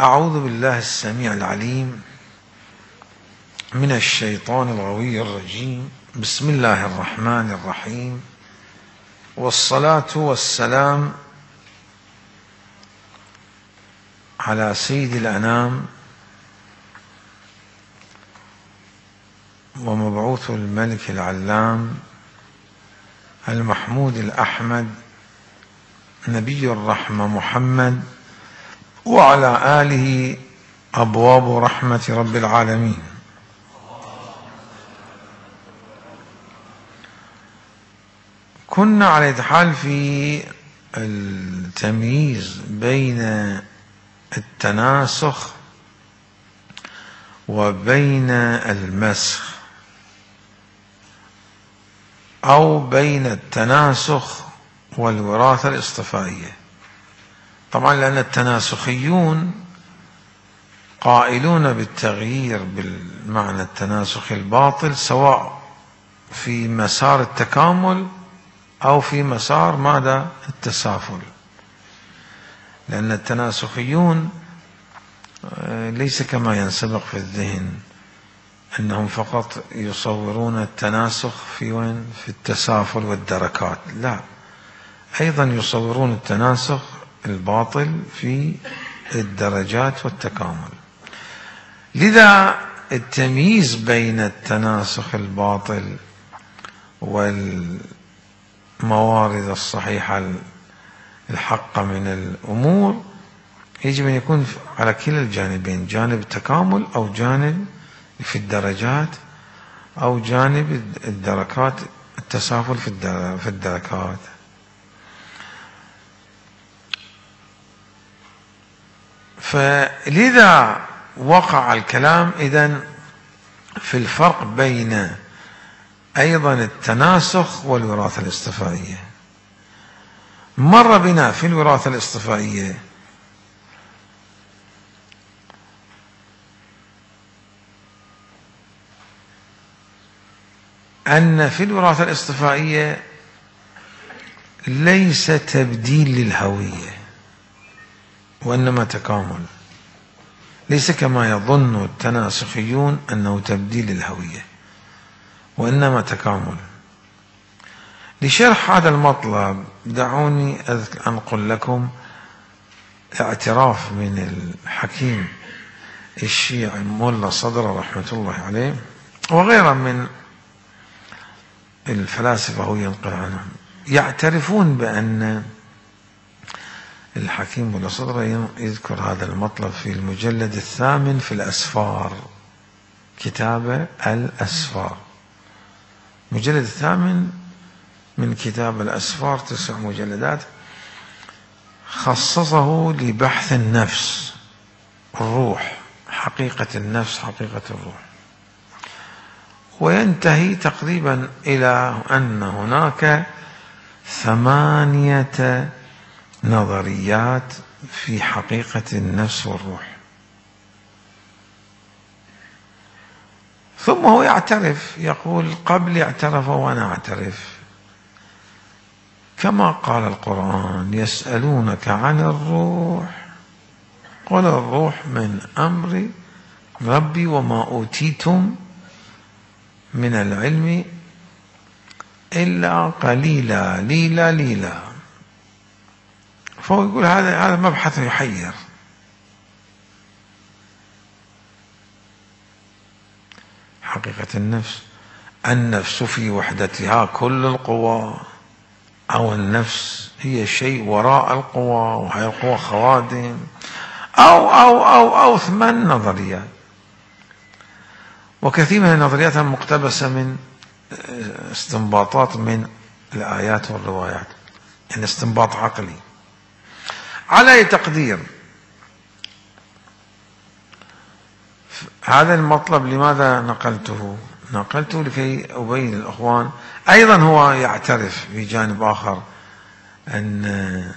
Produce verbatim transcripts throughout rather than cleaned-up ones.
أعوذ بالله السميع العليم من الشيطان الغوي الرجيم. بسم الله الرحمن الرحيم، والصلاة والسلام على سيد الأنام ومبعوث الملك العلام المحمود الأحمد نبي الرحمة محمد، وعلى آله أبواب رحمة رب العالمين. كنا على الحال في التمييز بين التناسخ وبين المسخ، أو بين التناسخ والوراثة الاصطفائية. طبعا لأن التناسخيون قائلون بالتغيير بالمعنى التناسخ الباطل، سواء في مسار التكامل أو في مسار ماذا؟ التسافل. لأن التناسخيون ليس كما ينسبق في الذهن أنهم فقط يصورون التناسخ في وين؟ في التسافل والدركات، لا، أيضا يصورون التناسخ الباطل في الدرجات والتكامل. لذا التمييز بين التناسخ الباطل والموارد الصحيحة الحقة من الأمور يجب أن يكون على كلا الجانبين، جانب التكامل أو جانب في الدرجات أو جانب الدركات، التسافل في الدركات. فلذا وقع الكلام إذن في الفرق بين أيضا التناسخ والوراثة الاصطفائية. مر بنا في الوراثة الاصطفائية أن في الوراثة الاصطفائية ليس تبديل للهوية وإنما تكامل، ليس كما يظن التناسخيون أنه تبديل للهوية، وإنما تكامل. لشرح هذا المطلب دعوني أنقل لكم اعتراف من الحكيم الشيعي ملا صدر رحمة الله عليه وغيره من الفلاسفة هو ينقل عنهم، يعترفون بأن الحكيم ملا صدر يذكر هذا المطلب في المجلد الثامن في الأسفار، كتاب الأسفار، مجلد الثامن من كتاب الأسفار، تسع مجلدات، خصصه لبحث النفس، الروح، حقيقة النفس، حقيقة الروح، وينتهي تقريبا إلى أن هناك ثمانية نظريات في حقيقة النفس والروح. ثم هو يعترف، يقول قبل اعترف وأنا أعترف، كما قال القرآن: يسألونك عن الروح قل الروح من أمر ربي وما أوتيتم من العلم إلا قليلا ليلا ليلا. فهو يقول هذا هذا مبحث يحير. حقيقة النفس، النفس في وحدتها كل القوى، أو النفس هي شيء وراء القوى وهي القوى خوادم، أو أو أو أو ثمان نظريات، وكثير من النظريات مقتبسة من استنباطات من الآيات والروايات، يعني استنباط عقلي. على أي تقدير هذا المطلب لماذا نقلته؟ نقلته لكي أبين للأخوان أيضا هو يعترف بجانب آخر أن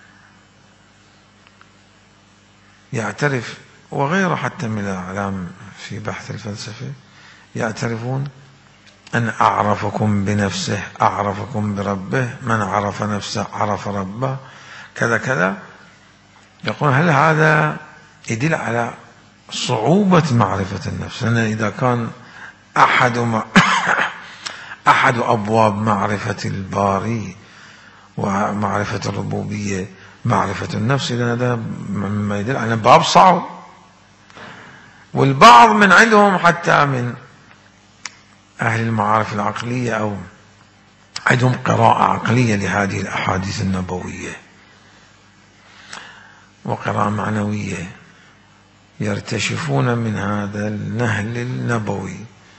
يعترف، وغيره حتى من الأعلام في بحث الفلسفة يعترفون أن أعرفكم بنفسه أعرفكم بربه، من عرف نفسه عرف ربه، كذا كذا. يقول هل هذا يدل على صعوبة معرفة النفس، لأن إذا كان أحد ما أحد أبواب معرفة الباري ومعرفة الربوبية معرفة النفس، إذا هذا مما يدل على باب صعب. والبعض من عندهم حتى من أهل المعارف العقلية أو عندهم قراءة عقلية لهذه الأحاديث النبوية وقراءة معنوية، يرتشفون من هذا النهل النبوي،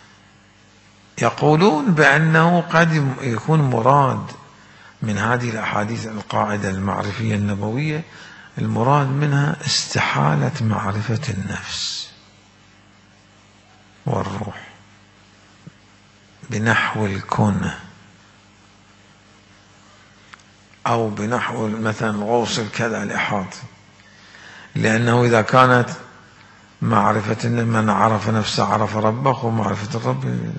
يقولون بأنه قد يكون مراد من هذه الأحاديث القاعدة المعرفية النبوية، المراد منها استحالة معرفة النفس والروح بنحو الكون أو بنحو مثلا غوص الكذا الإحاطي، لأنه إذا كانت معرفة من عرف نفسه عرف ربه ومعرفة الرب.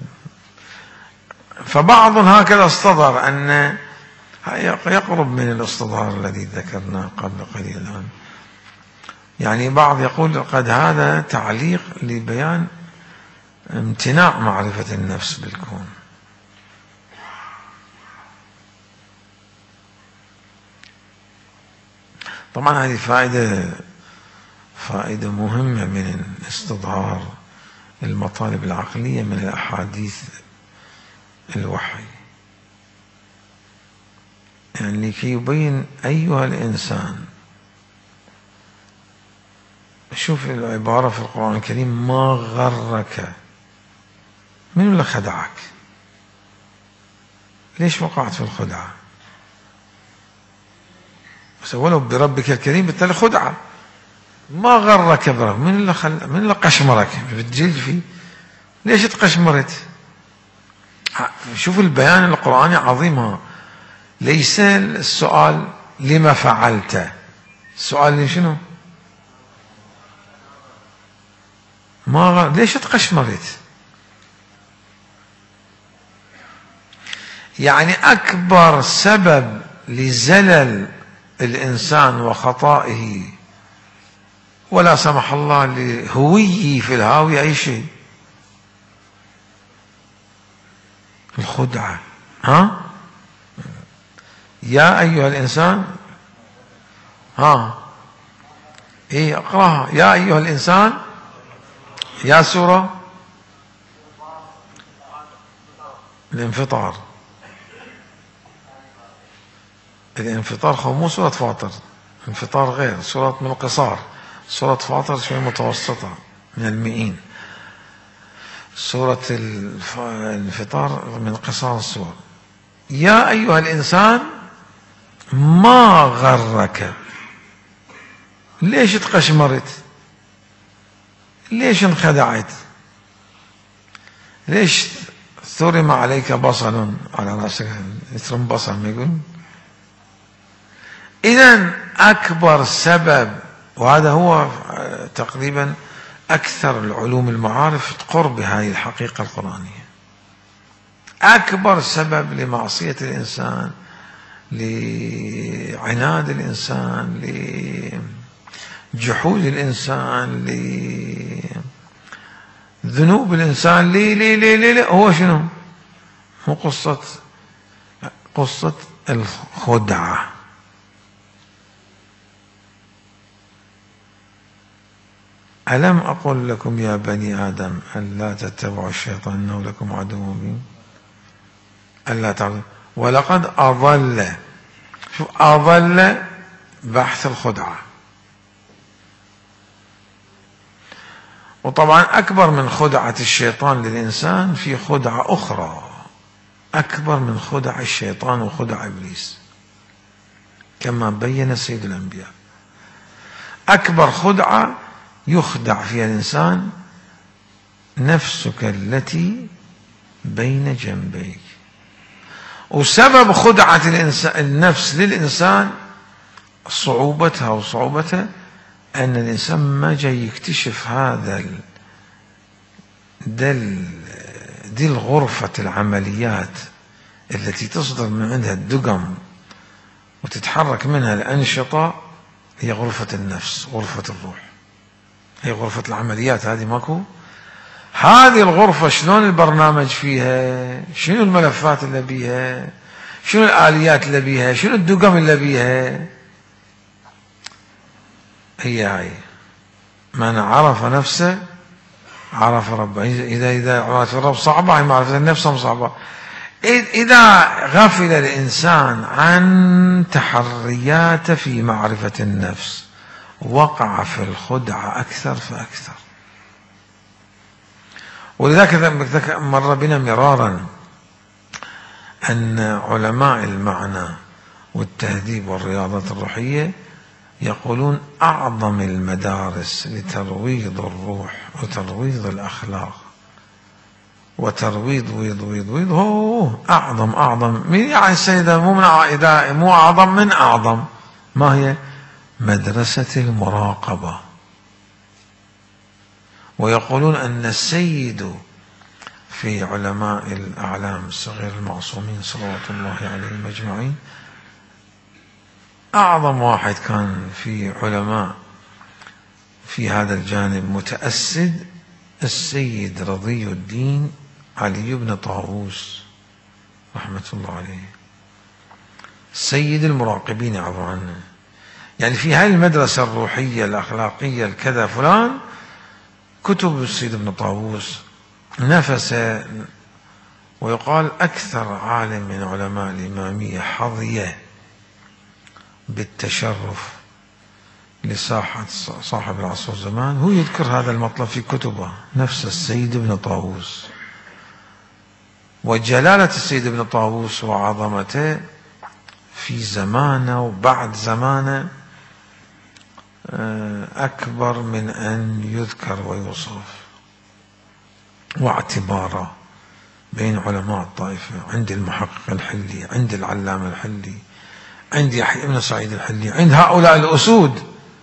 فبعض هكذا اصطدر أن يقرب من الاصطدار الذي ذكرناه قبل قليل الآن. يعني بعض يقول قد هذا تعليق لبيان امتناع معرفة النفس بالكون. طبعا هذه فائدة فائدة مهمة من استظهار المطالب العقلية من الأحاديث الوحي، يعني لكي يبين أيها الإنسان. شوف العبارة في القرآن الكريم: ما غرك، من اللي خدعك؟ ليش وقعت في الخدعة؟ بس ولو بربك الكريم بالتالي خدعة. ما غرك برب، من اللي خل... من اللي قشمرك بتجلد فيه؟ ليش تقشمرت؟ شوف البيان القرآني عظيم. ليس السؤال لما فعلت، السؤال شنو؟ ما غر... ليش تقشمرت؟ يعني أكبر سبب لزلل الإنسان وخطائه ولا سمح الله لهويه في الهاوية أي شيء؟ الخدعة. ها؟ يا أيها الإنسان، ها إيه اقرأها، يا أيها الإنسان، يا سورة الانفطار. الانفطار خو مو سورة فاطر، انفطار غير، سورة من القصار. سورة فاطر شوية متوسطة من المئين، سورة الانفطار من قصار السور. يا أيها الإنسان ما غرك، ليش تقشمرت؟ ليش انخدعت؟ ليش ثرم عليك بصل على رأسك؟ يثرم بصل ما يقول. إذن أكبر سبب، وهذا هو تقريبا أكثر العلوم المعارف قرب هذه الحقيقة القرآنية، أكبر سبب لمعصية الإنسان، لعناد الإنسان، لجحود الإنسان، لذنوب الإنسان، لي لي لي لي, لي هو شنو؟ هو قصة قصة الخدعة. ألم أقل لكم يا بني آدم ألا تتبعوا الشيطان إنه لكم عدو مبين ألا تعبدوا ولقد أضل. شوف أضل بحث الخدعة. وطبعا أكبر من خدعة الشيطان للإنسان في خدعة أخرى أكبر من خدع الشيطان وخدع إبليس، كما بين سيد الأنبياء. أكبر خدعة يخدع فيها الإنسان نفسك التي بين جنبيك. وسبب خدعة النفس للإنسان صعوبتها وصعوبتها أن الإنسان ما جاي يكتشف هذا دل دي الغرفة العمليات التي تصدر من عندها الدقم وتتحرك منها الأنشطة، هي غرفة النفس، غرفة الروح. هي غرفة العمليات هذه ماكو. هذه الغرفة شلون البرنامج فيها، شنو الملفات اللي بيها، شنو الآليات اللي بيها، شنو الدقم اللي بيها، هي هاي. من عرف نفسه عرف ربه. إذا إذا عرفت الرب صعبة، هي معرفة النفس صعبة. إذا غفل الإنسان عن تحرياته في معرفة النفس وقع في الخدعة أكثر فأكثر. ولذلك مر بنا مرارا أن علماء المعنى والتهذيب والرياضات الروحية يقولون أعظم المدارس لترويض الروح وترويض الأخلاق وترويض ويض ويض ويض هو أعظم أعظم من يعني السيدة مو من إذا مو أعظم من أعظم. ما هي؟ مدرسة المراقبة. ويقولون أن السيد في علماء الأعلام الصغير المعصومين صلوات الله عليهم أجمعين أعظم واحد كان في علماء في هذا الجانب متأسد السيد رضي الدين علي بن طاووس رحمة الله عليه، سيد المراقبين عبر عنه. يعني في هذه المدرسة الروحية الأخلاقية الكذا فلان كتب السيد ابن طاووس نفس. ويقال أكثر عالم من علماء الإمامية حظي بالتشرف لساحة صاحب العصر والزمان هو يذكر هذا المطلب في كتبه، نفس السيد ابن طاووس. وجلالة السيد ابن طاووس وعظمته في زمانه وبعد زمانه أكبر من أن يذكر ويوصف. واعتباره بين علماء الطائفة، عند المحقق الحلي، عند العلامة الحلي، عند يحيى بن سعيد الحلي، عند هؤلاء الأسود.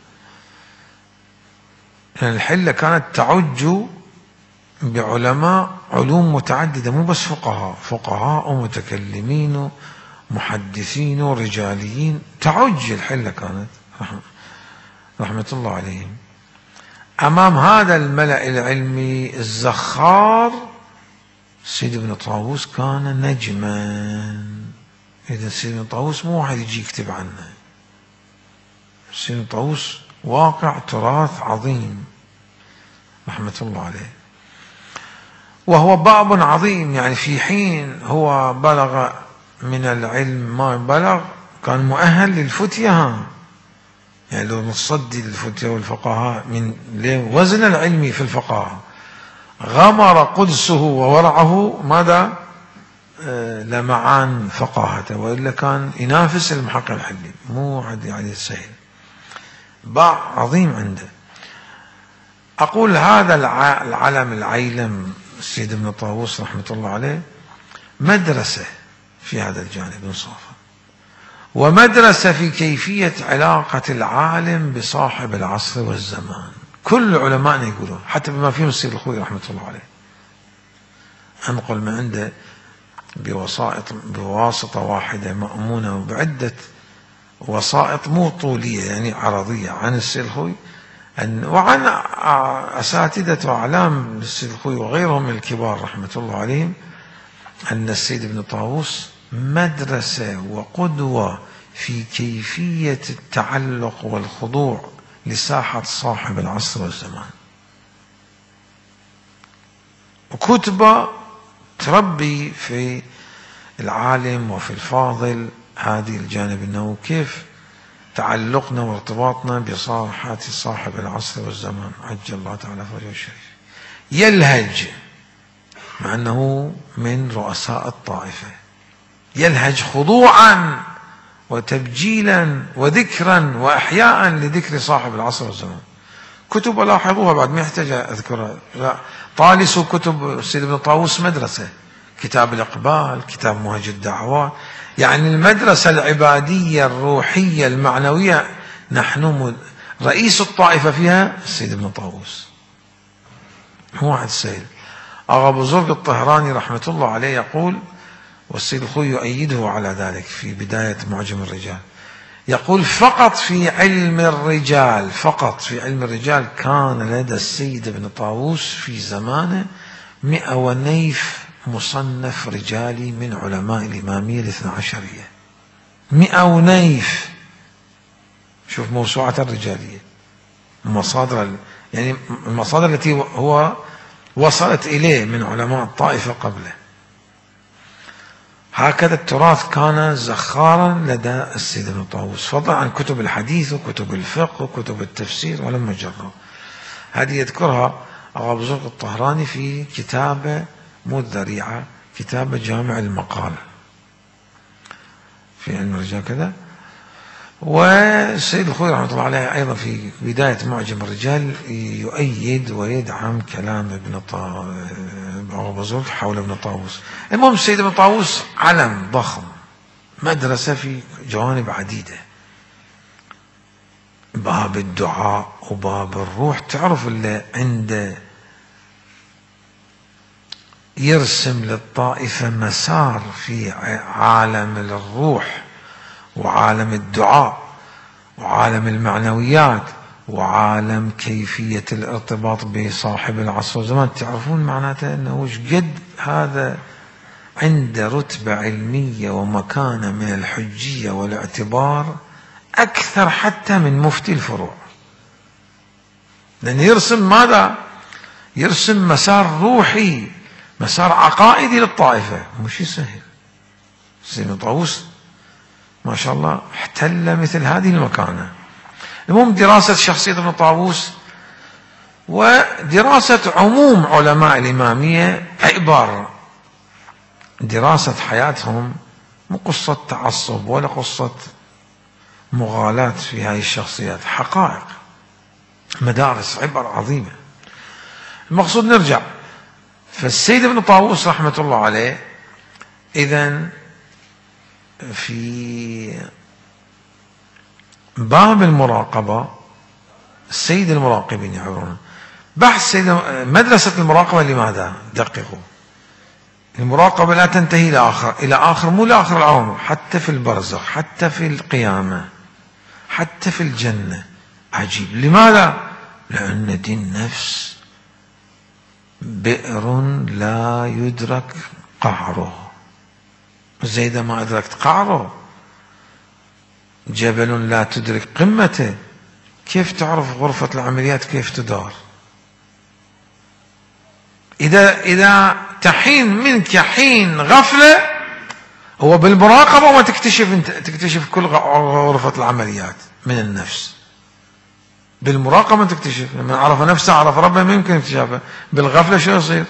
يعني الحلة كانت تعج بعلماء علوم متعددة، مو بس فقهاء، فقهاء ومتكلمين ومحدثين ورجاليين، تعج الحلة كانت رحمة الله عليهم. أمام هذا الملأ العلمي الزخار السيد ابن طاووس كان نجما. إذا السيد ابن طاووس مو واحد يجي يكتب عنه، السيد ابن طاووس واقع تراث عظيم رحمة الله عليه. وهو باب عظيم، يعني في حين هو بلغ من العلم ما بلغ كان مؤهل للفتية. يعني لو نصدي للفتية والفقهاء من وزن العلمي في الفقهاء غمر قدسه وورعه ماذا؟ لمعان فقاهته، وإلا كان ينافس المحقق الحلي، مو عدي عليه السهل. باع عظيم عنده. أقول هذا العلم العيلم السيد ابن طاووس رحمة الله عليه مدرسة في هذا الجانب انصافا، ومدرسة في كيفية علاقة العالم بصاحب العصر والزمان. كل علماءنا يقولون، حتى بما فيهم السيد الخوي رحمة الله عليه، أنقل من عنده بوسائط بواسطة واحدة مأمونة وبعدة وسائط مو طولية يعني عرضية عن السيد الخوي أن وعن أساتذة وأعلام السيد الخوي وغيرهم من الكبار رحمة الله عليهم أن السيد ابن طاووس مدرسة وقدوة في كيفية التعلق والخضوع لساحة صاحب العصر والزمان. وكتبة تربي في العالم وفي الفاضل هذه الجانب، أنه كيف تعلقنا وارتباطنا بصاحة صاحب العصر والزمان عجل الله تعالى فرجه الشريف. يلهج مع أنه من رؤساء الطائفة، يلهج خضوعا وتبجيلا وذكرا وإحياء لذكر صاحب العصر والزمان. كتب لاحظوها بعد ما يحتاج أذكرها، لا طالسوا كتب السيد ابن طاووس مدرسة، كتاب الإقبال، كتاب منهج الدعوات، يعني المدرسة العبادية الروحية المعنوية نحن رئيس الطائفة فيها السيد ابن طاووس، هو واحد السيد. أغا بزرق الطهراني رحمة الله عليه يقول، والسيد الخوي يؤيده على ذلك في بداية معجم الرجال، يقول فقط في علم الرجال، فقط في علم الرجال كان لدى السيد ابن طاووس في زمانه مئة ونيف مصنف رجالي من علماء الإمامية الاثنى عشرية. مئة ونيف. شوف موسوعة الرجالية، مصادر يعني المصادر التي هو وصلت إليه من علماء الطائفة قبله. هكذا التراث كان زخارا لدى السيد ابن طاووس، فضلا عن كتب الحديث وكتب الفقه وكتب التفسير ولما جرى. هذه يذكرها أبو بزرق الطهراني في كتابه مو الذريعة، كتابه جامع المقال في علم الرجال كذا. والسيد الخوئي رحمه الله عليه أيضا في بداية معجم الرجال يؤيد ويدعم كلام ابن أبو بزرق حول ابن طاووس. المهم السيد ابن طاووس علم ضخم، مدرسة في جوانب عديدة، باب الدعاء وباب الروح. تعرف اللي عنده يرسم للطائفة مسار في عالم الروح وعالم الدعاء وعالم المعنويات وعالم كيفية الارتباط بصاحب العصر والزمان. تعرفون معناته أنه وش قد هذا عنده رتبة علمية ومكانة من الحجية والاعتبار أكثر حتى من مفتي الفروع، لأن يرسم ماذا؟ يرسم مسار روحي، مسار عقائدي للطائفة، مش سهل. سيد ابن طاووس ما شاء الله احتل مثل هذه المكانة. المهم دراسة شخصية ابن طاووس ودراسة عموم علماء الإمامية عبارة دراسة حياتهم، مو قصة تعصب ولا قصة مغالاة في هذه الشخصيات، حقائق، مدارس، عبر عظيمة. المقصود نرجع، فالسيد ابن طاووس رحمة الله عليه إذن في باب المراقبة السيد المراقبين يعبرون بحث سيد مدرسة المراقبة. لماذا؟ دققوا، المراقبة لا تنتهي إلى آخر إلى آخر مو لآخر العمر، حتى في البرزخ، حتى في القيامة، حتى في الجنة. عجيب. لماذا؟ لأن دي النفس بئر لا يدرك قعره، زي إذا ما أدركت قعره، جبل لا تدرك قمته، كيف تعرف غرفة العمليات كيف تدار؟ إذا إذا تحين منك حين غفلة، هو بالمراقبة ما تكتشف انت تكتشف كل غرفة العمليات من النفس. بالمراقبة تكتشف، لما عرف نفسه عرف ربه، ما يمكن اكتشافه. بالغفلة شو يصير؟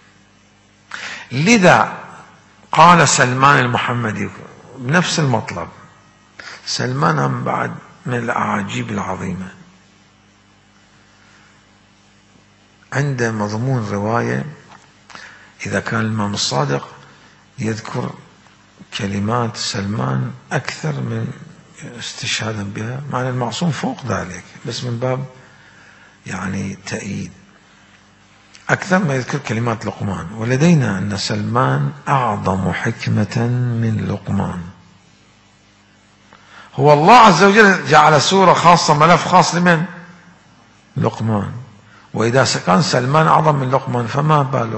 لذا قال سلمان المحمدي بنفس المطلب. سلمان هم بعد من الأعاجيب العظيمة، عنده مضمون رواية إذا كان الإمام الصادق يذكر كلمات سلمان أكثر من استشهادا بها، مع أن المعصوم فوق ذلك، بس من باب يعني تأييد أكثر ما يذكر كلمات لقمان. ولدينا أن سلمان أعظم حكمة من لقمان. هو الله عز وجل جعل سورة خاصة، ملف خاص لمن؟ لقمان. وإذا كان سلمان أعظم من لقمان فما بالك؟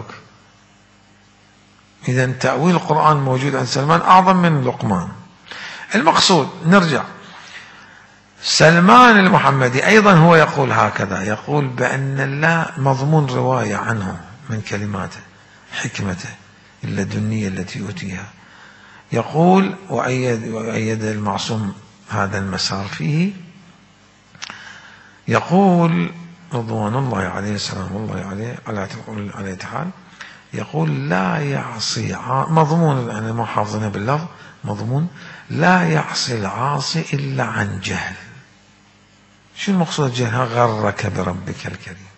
إذا تأويل القرآن موجود عند سلمان أعظم من لقمان. المقصود نرجع، سلمان المحمدي أيضا هو يقول هكذا، يقول بأن الله مضمون رواية عنه من كلماته، حكمته اللدنية التي يؤتيها. يقول وأيد, وأيد المعصوم هذا المسار فيه، يقول رضوان الله عليه سلام الله عليه على تعالى، يقول لا يعصي مضمون، يعني ما حافظنا باللفظ، مضمون لا يعصي العاصي إلا عن جهل. شو المقصود الجهل؟ غرك بربك الكريم.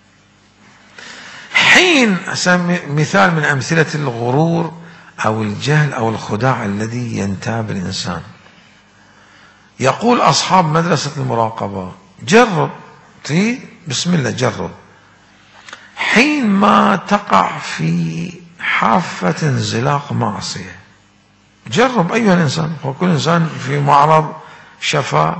حين مثال من أمثلة الغرور أو الجهل أو الخداع الذي ينتاب الإنسان، يقول أصحاب مدرسة المراقبة جرب، تريد بسم الله جرب، حين ما تقع في حافة انزلاق معصية، جرب أيها الإنسان، وكل إنسان في معرض شفا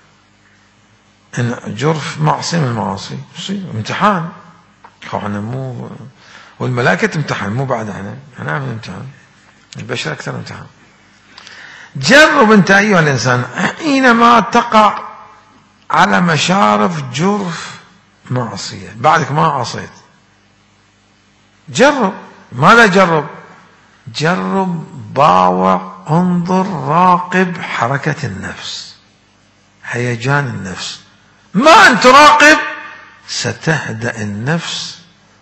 إن جرف معصية من المعاصي، يصير امتحان. احنا مو والملائكة تمتحن، مو بعد احنا احنا عم نمتحن، البشر أكثر امتحان. جرب أنت أيها الإنسان حينما تقع على مشارف جرف معصية بعدك ما عصيت، جرب. ماذا جرب؟ جرب، باوع، انظر، راقب حركة النفس، هيجان النفس. ما أن تراقب ستهدأ النفس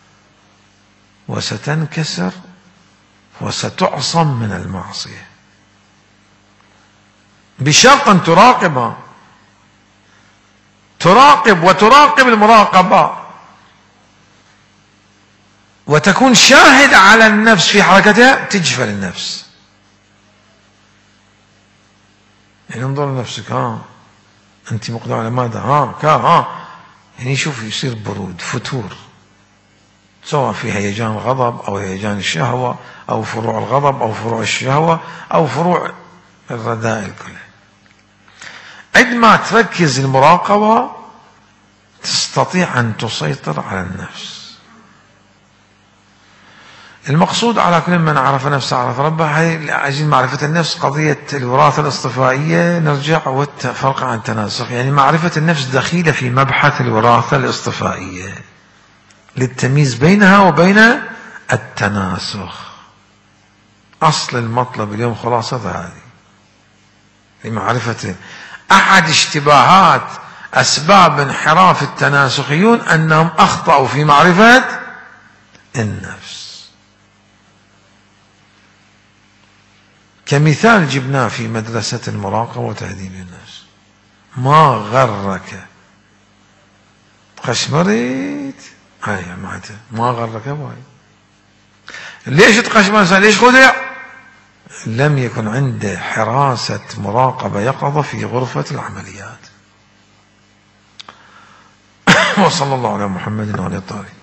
وستنكسر وستعصم من المعصية، بشرط أن تراقبها، تراقب وتراقب المراقبة، وتكون شاهد على النفس في حركتها، تجفل النفس. يعني انظر لنفسك، ها أنت مقدرة على ماذا؟ ها كا ها يعني شوف، يصير برود، فتور، سواء في هيجان الغضب أو هيجان الشهوة أو فروع الغضب أو فروع الشهوة أو فروع الرذائل كلها. عندما تركز المراقبة تستطيع أن تسيطر على النفس. المقصود على كل من عرف نفسه عرف ربه. هي عايزين معرفة النفس قضية الوراثة الاصطفائية، نرجع والفرق عن التناسخ. يعني معرفة النفس دخيلة في مبحث الوراثة الاصطفائية للتمييز بينها وبين التناسخ. أصل المطلب اليوم خلاصة هذه لمعرفة أحد اشتباهات أسباب انحراف التناسخيون أنهم أخطأوا في معرفة النفس. كمثال جبناه في مدرسة المراقبة وتهذيب النفس. ما غرك قشمرت هاي معناتها ما غرك باي. ليش تقشمر؟ ليش خدع؟ لم يكن عنده حراسة مراقبة يقظة في غرفة العمليات. وصلى الله على محمد وعلى آله الطاهرين.